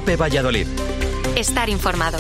COPE Valladolid. Estar informado.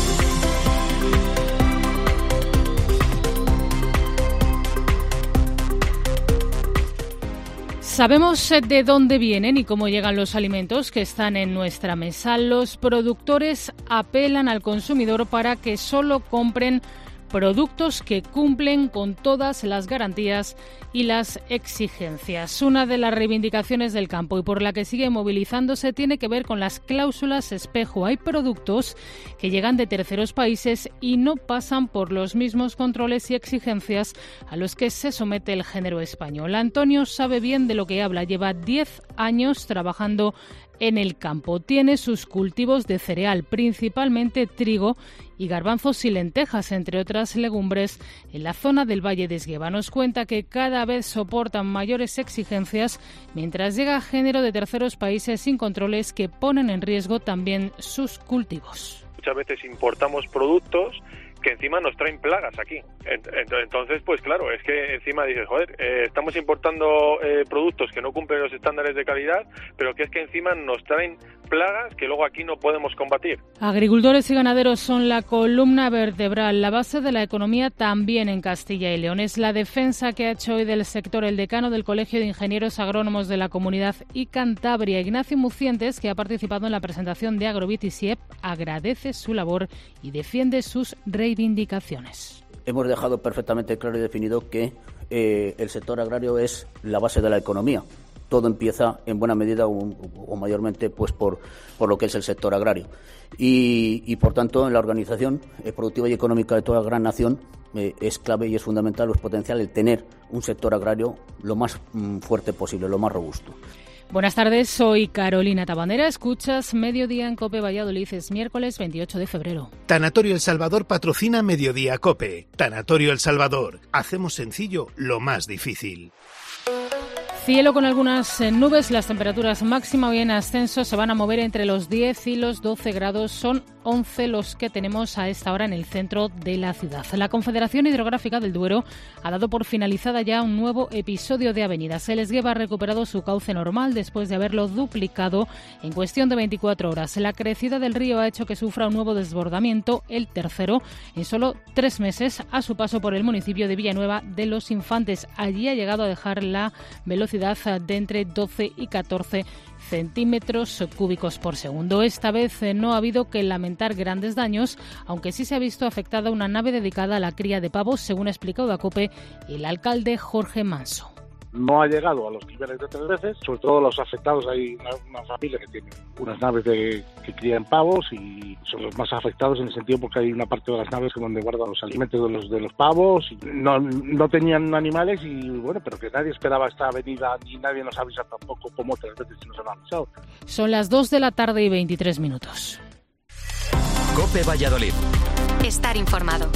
Sabemos de dónde vienen y cómo llegan los alimentos que están en nuestra mesa. Los productores apelan al consumidor para que solo compren productos que cumplen con todas las garantías y las exigencias. Una de las reivindicaciones del campo y por la que sigue movilizándose tiene que ver con las cláusulas espejo. Hay productos que llegan de terceros países y no pasan por los mismos controles y exigencias a los que se somete el género español. Antonio sabe bien de lo que habla. Lleva 10 años trabajando en el campo. Tiene sus cultivos de cereal, principalmente trigo y garbanzos y lentejas, entre otras legumbres, en la zona del Valle de Esgueva. Nos cuenta que cada vez soportan mayores exigencias mientras llega género de terceros países sin controles que ponen en riesgo también sus cultivos. Muchas veces importamos productos que encima nos traen plagas aquí. Entonces, pues claro, es que encima dices, estamos importando productos que no cumplen los estándares de calidad, pero que es que encima nos traen plagas que luego aquí no podemos combatir. Agricultores y ganaderos son la columna vertebral, la base de la economía también en Castilla y León. Es la defensa que ha hecho hoy del sector el decano del Colegio de Ingenieros Agrónomos de la Comunidad y Cantabria, Ignacio Mucientes, que ha participado en la presentación de Agrobit y SIEP, agradece su labor y defiende sus reivindicaciones. Hemos dejado perfectamente claro y definido que el sector agrario es la base de la economía. Todo empieza en buena medida o mayormente pues por lo que es el sector agrario. Y por tanto, en la organización productiva y económica de toda la gran nación es clave y es fundamental, es potencial el tener un sector agrario lo más fuerte posible, lo más robusto. Buenas tardes, soy Carolina Tabanera. Escuchas Mediodía en COPE Valladolid. Es miércoles 28 de febrero. Tanatorio El Salvador patrocina Mediodía COPE. Tanatorio El Salvador. Hacemos sencillo lo más difícil. Cielo con algunas nubes, las temperaturas máximas hoy en ascenso se van a mover entre los 10 y los 12 grados. Son 11 los que tenemos a esta hora en el centro de la ciudad. La Confederación Hidrográfica del Duero ha dado por finalizada ya un nuevo episodio de avenidas. El Esgueva ha recuperado su cauce normal después de haberlo duplicado en cuestión de 24 horas. La crecida del río ha hecho que sufra un nuevo desbordamiento, el tercero en solo 3 meses, a su paso por el municipio de Villanueva de los Infantes. Allí ha llegado a dejar la velocidad de entre 12 y 14 centímetros cúbicos por segundo. Esta vez no ha habido que lamentar grandes daños, aunque sí se ha visto afectada una nave dedicada a la cría de pavos, según ha explicado a COPE el alcalde Jorge Manso. No ha llegado a los niveles de 3 veces, sobre todo los afectados. Hay una familia que tiene unas naves que crían pavos y son los más afectados en el sentido porque hay una parte de las naves que donde guardan los alimentos de los pavos. Y no tenían animales y bueno, pero que nadie esperaba esta avenida ni nadie nos avisa tampoco como otras veces que nos han avisado. Son las 2 de la tarde y 23 minutos. COPE Valladolid. Estar informado.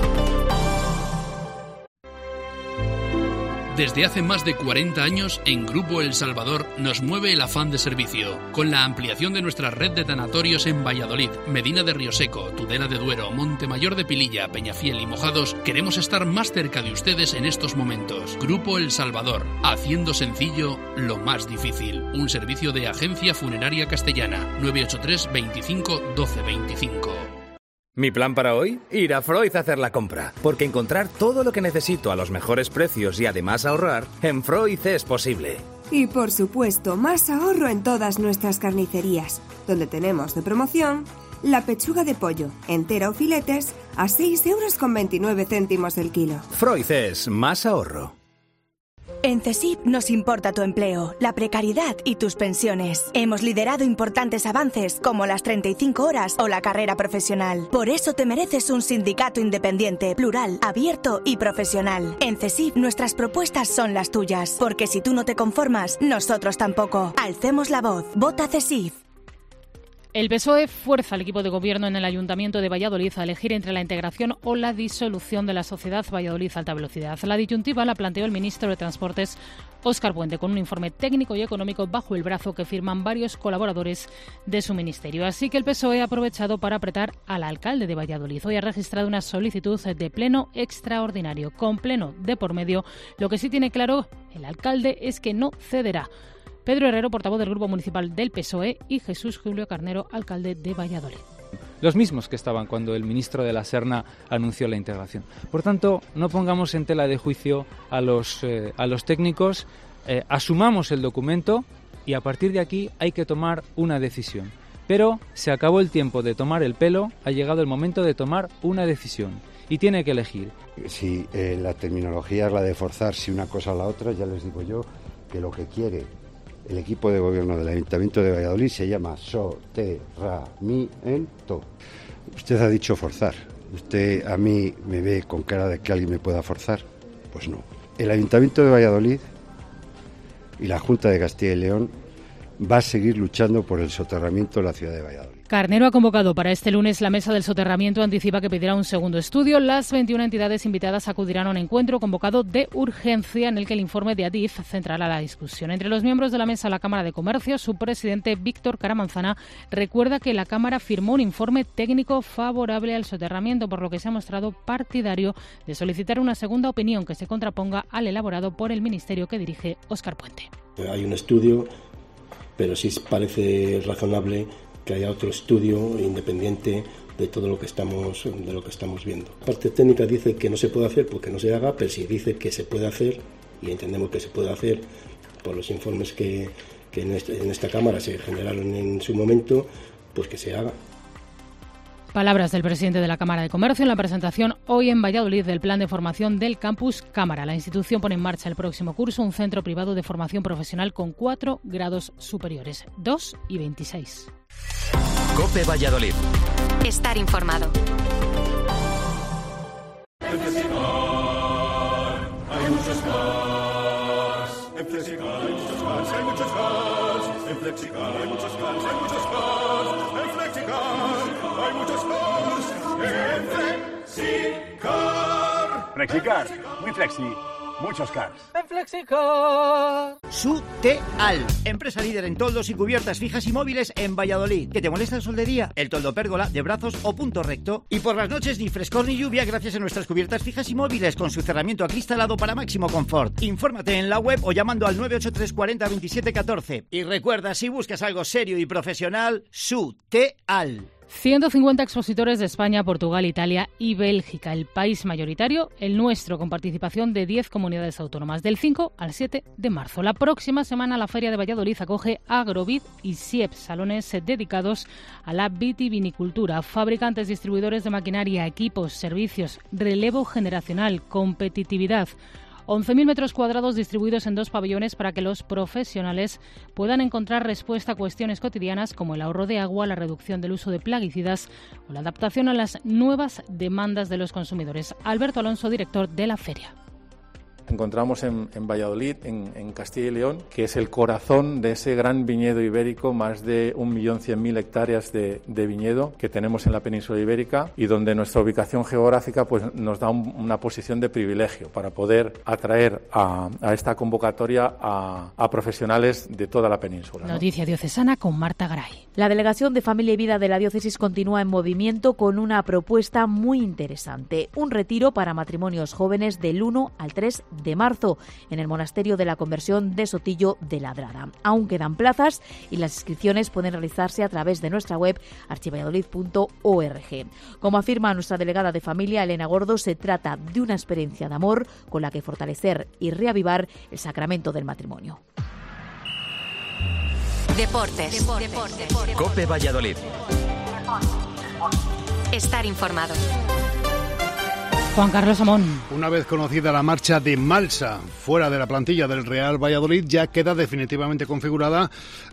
Desde hace más de 40 años, en Grupo El Salvador nos mueve el afán de servicio. Con la ampliación de nuestra red de tanatorios en Valladolid, Medina de Rioseco, Tudela de Duero, Montemayor de Pililla, Peñafiel y Mojados, queremos estar más cerca de ustedes en estos momentos. Grupo El Salvador, haciendo sencillo lo más difícil. Un servicio de Agencia Funeraria Castellana, 983 25 12 25. Mi plan para hoy, ir a Froiz a hacer la compra, porque encontrar todo lo que necesito a los mejores precios y además ahorrar, en Froiz es posible. Y por supuesto, más ahorro en todas nuestras carnicerías, donde tenemos de promoción la pechuga de pollo, entera o filetes, a 6,29 € el kilo. Froiz es más ahorro. En CESIF nos importa tu empleo, la precariedad y tus pensiones. Hemos liderado importantes avances como las 35 horas o la carrera profesional. Por eso te mereces un sindicato independiente, plural, abierto y profesional. En CESIF nuestras propuestas son las tuyas, porque si tú no te conformas, nosotros tampoco. Alcemos la voz. Vota CESIF. El PSOE fuerza al equipo de gobierno en el Ayuntamiento de Valladolid a elegir entre la integración o la disolución de la sociedad Valladolid Alta Velocidad. La disyuntiva la planteó el ministro de Transportes, Óscar Puente, con un informe técnico y económico bajo el brazo que firman varios colaboradores de su ministerio. Así que el PSOE ha aprovechado para apretar al alcalde de Valladolid. Hoy ha registrado una solicitud de pleno extraordinario, con pleno de por medio. Lo que sí tiene claro el alcalde es que no cederá. Pedro Herrero, portavoz del Grupo Municipal del PSOE, y Jesús Julio Carnero, alcalde de Valladolid. Los mismos que estaban cuando el ministro de la Serna anunció la integración. Por tanto, no pongamos en tela de juicio a los técnicos, asumamos el documento y a partir de aquí hay que tomar una decisión. Pero se acabó el tiempo de tomar el pelo, ha llegado el momento de tomar una decisión y tiene que elegir. Si la terminología es la de forzar si una cosa o la otra, ya les digo yo que lo que quiere el equipo de gobierno del Ayuntamiento de Valladolid se llama soterramiento. Usted ha dicho forzar. ¿Usted a mí me ve con cara de que alguien me pueda forzar? Pues no. El Ayuntamiento de Valladolid y la Junta de Castilla y León va a seguir luchando por el soterramiento de la ciudad de Valladolid. Carnero ha convocado para este lunes la mesa del soterramiento. Anticipa que pedirá un segundo estudio. Las 21 entidades invitadas acudirán a un encuentro convocado de urgencia en el que el informe de Adif centrará la discusión. Entre los miembros de la mesa, la Cámara de Comercio, su presidente Víctor Caramanzana recuerda que la Cámara firmó un informe técnico favorable al soterramiento, por lo que se ha mostrado partidario de solicitar una segunda opinión que se contraponga al elaborado por el ministerio que dirige Óscar Puente. Hay un estudio, pero sí parece razonable que haya otro estudio independiente de todo lo que estamos viendo. La parte técnica dice que no se puede hacer porque no se haga, pero si dice que se puede hacer, y entendemos que se puede hacer por los informes que en esta Cámara se generaron en su momento, pues que se haga. Palabras del presidente de la Cámara de Comercio en la presentación hoy en Valladolid del plan de formación del Campus Cámara. La institución pone en marcha el próximo curso un centro privado de formación profesional con 4 grados superiores, 2 y 26. COPE Valladolid. Estar informado. En Flexicar hay muchos cars. En Flexicar hay muchos cars, hay muchos cars. En Flexicar hay muchos cars, hay muchos cars. En Flexicar hay muchos cars. En Flexicar. Flexicar, muy flexi. Muchos cars. En Flexicar. Suteal, empresa líder en toldos y cubiertas fijas y móviles en Valladolid. ¿Que te molesta el sol de día? El toldo pérgola, de brazos o punto recto. Y por las noches ni frescor ni lluvia gracias a nuestras cubiertas fijas y móviles con su cerramiento acristalado para máximo confort. Infórmate en la web o llamando al 983 40 27 14. Y recuerda, si buscas algo serio y profesional, Suteal. 150 expositores de España, Portugal, Italia y Bélgica. El país mayoritario, el nuestro, con participación de 10 comunidades autónomas, del 5 al 7 de marzo. La próxima semana la Feria de Valladolid acoge Agrovid y SIEP, salones dedicados a la vitivinicultura, fabricantes, distribuidores de maquinaria, equipos, servicios, relevo generacional, competitividad. 11.000 metros cuadrados distribuidos en 2 pabellones para que los profesionales puedan encontrar respuesta a cuestiones cotidianas como el ahorro de agua, la reducción del uso de plaguicidas o la adaptación a las nuevas demandas de los consumidores. Alberto Alonso, director de la feria. Encontramos en Valladolid, en Castilla y León, que es el corazón de ese gran viñedo ibérico, más de 1.100.000 hectáreas de viñedo que tenemos en la península ibérica y donde nuestra ubicación geográfica pues, nos da una posición de privilegio para poder atraer a esta convocatoria a profesionales de toda la península, ¿no? Noticia diocesana con Marta Garay. La Delegación de Familia y Vida de la Diócesis continúa en movimiento con una propuesta muy interesante. Un retiro para matrimonios jóvenes del 1 al 3 de marzo en el Monasterio de la Conversión de Sotillo de Ladrada. Aún quedan plazas y las inscripciones pueden realizarse a través de nuestra web archivalladolid.org. Como afirma nuestra delegada de familia, Elena Gordo, se trata de una experiencia de amor con la que fortalecer y reavivar el sacramento del matrimonio. Deportes. COPE Valladolid. Estar informado. Juan Carlos Amón. Una vez conocida la marcha de Malsa fuera de la plantilla del Real Valladolid, ya queda definitivamente configurada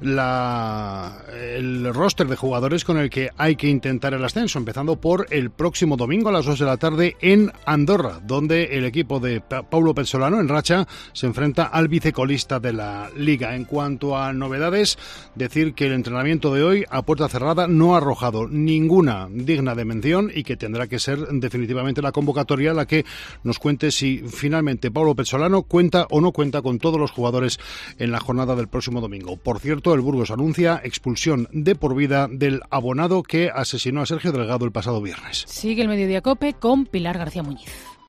el roster de jugadores con el que hay que intentar el ascenso, empezando por el próximo domingo a las 2 de la tarde en Andorra, donde el equipo de Paulo Pezzolano, en racha, se enfrenta al vicecolista de la Liga. En cuanto a novedades, decir que el entrenamiento de hoy a puerta cerrada no ha arrojado ninguna digna de mención y que tendrá que ser definitivamente la convocatoria la que nos cuente si finalmente Paulo Pezzolano cuenta o no cuenta con todos los jugadores en la jornada del próximo domingo. Por cierto, el Burgos anuncia expulsión de por vida del abonado que asesinó a Sergio Delgado el pasado viernes. Sigue el Mediodía COPE con Pilar García Muñiz.